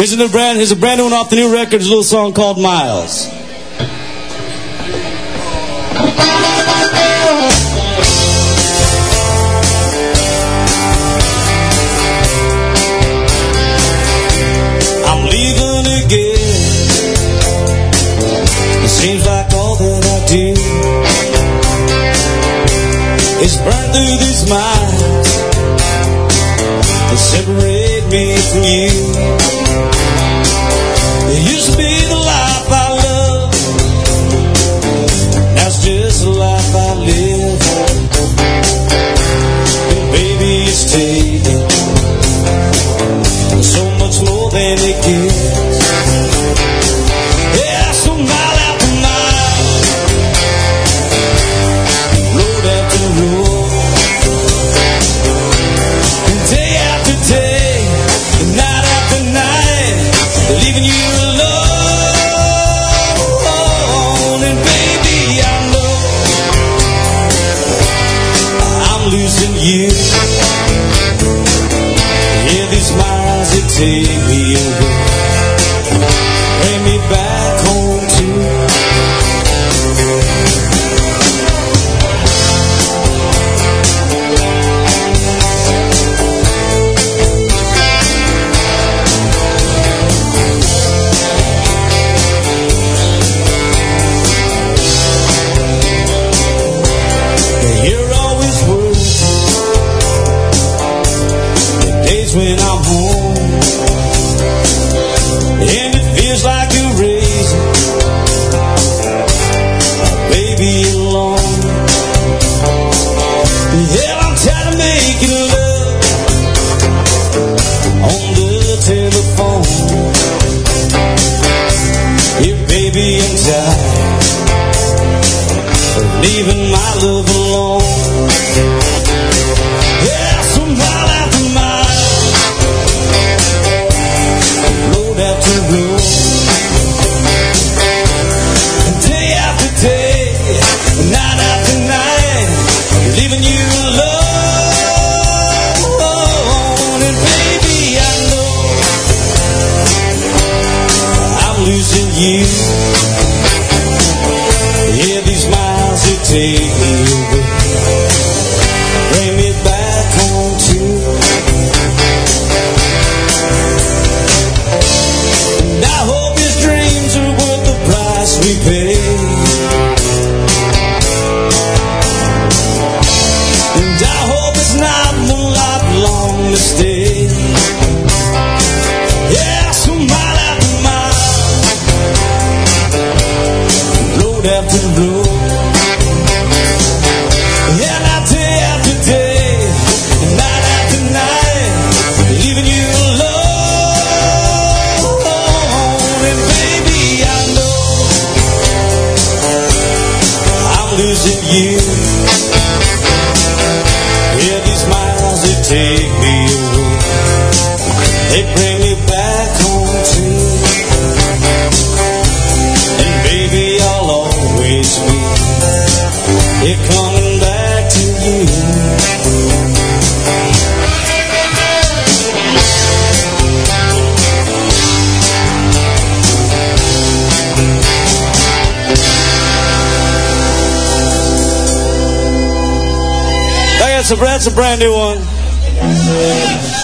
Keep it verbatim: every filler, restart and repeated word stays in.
Here's a new brand. Here's a brand new one off the new record. It's a little song called Miles. I'm leaving again. It seems like all that I do is burn through these miles that separate me from you. It used to be the life I love, now it's just the life I live. And baby, it's taking so much more than it gives. Yeah, so mile after mile, road after road, and day after day, and night after night, leaving you alone. And baby, I know I'm losing you. Yeah, these miles that take me away bring me back home too. You're always working the days when I'm home, and it feels like you're raising a baby alone. Hell, I'm tired of making love on the telephone. Yeah, baby, I'm tired of leaving my love alone. Yeah, so mile after mile, road after road, and day after day, and night after night, leaving you alone. And baby, I know I'm losing you. Yeah, these miles that take me away bring me back home too. And I hope these dreams are worth the price we pay. And I hope it's not a lifelong mistake. Yeah, so mile after mile, road after road, yeah, now day after day, and night after night, leaving you alone. And baby, I know I'm losing you. Yeah, these miles they take me away, they bring me back home too. And baby, I'll always be here coming back to you. That's a, that's a brand new one.